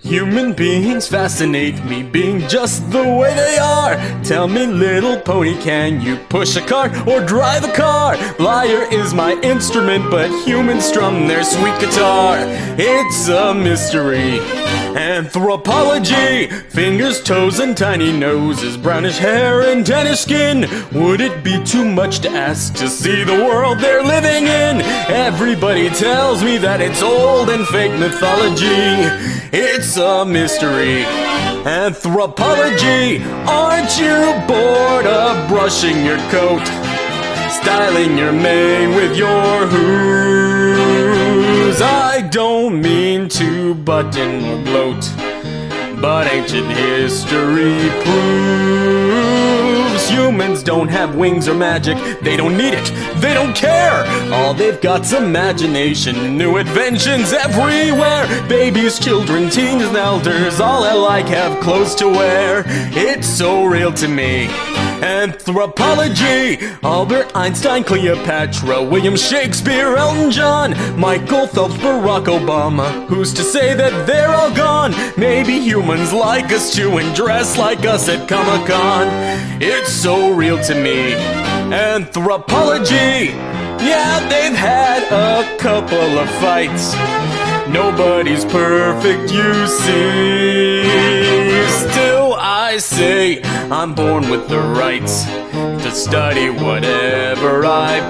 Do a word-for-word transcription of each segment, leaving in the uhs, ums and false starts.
Human beings fascinate me, being just the way they are. Tell me, little pony, can you push a cart or drive a car? Lyre is my instrument, but humans strum their sweet guitar. It's a mystery. Anthropology. Fingers, toes, and tiny noses, brownish hair and tannish skin. Would it be too much to ask to see the world they're living in? Everybody tells me that it's old and fake mythology. It's a mystery. Anthropology. Aren't you bored of brushing your coat, styling your mane with your hooves? I don't mean to button or gloat, but ancient history proves humans don't have wings or magic. They don't need it, they don't care. All they've got's imagination, new inventions everywhere. Babies, children, teens, and elders, all alike have clothes to wear. It's so real to me. Anthropology. Albert Einstein, Cleopatra, William Shakespeare, Elton John, Michael Phelps, Barack Obama. Who's to say that they're all gone? Maybe humans like us too and dress like us at Comic-Con. It's so real to me. Anthropology. Yeah, they've had a couple of fights. Nobody's perfect, you see. Still, I say I'm born with the rights to study whatever I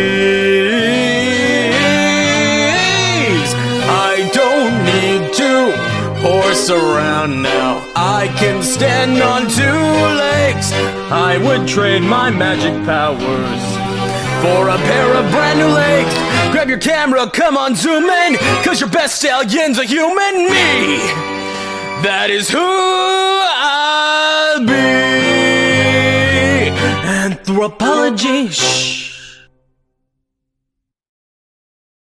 please. I don't need to horse around now. I can stand on two legs. I would trade my magic powers for a pair of brand new legs. Grab your camera, come on, zoom in, cause your best stallion's a human me. That is who I'll be. Anthropology. Shh.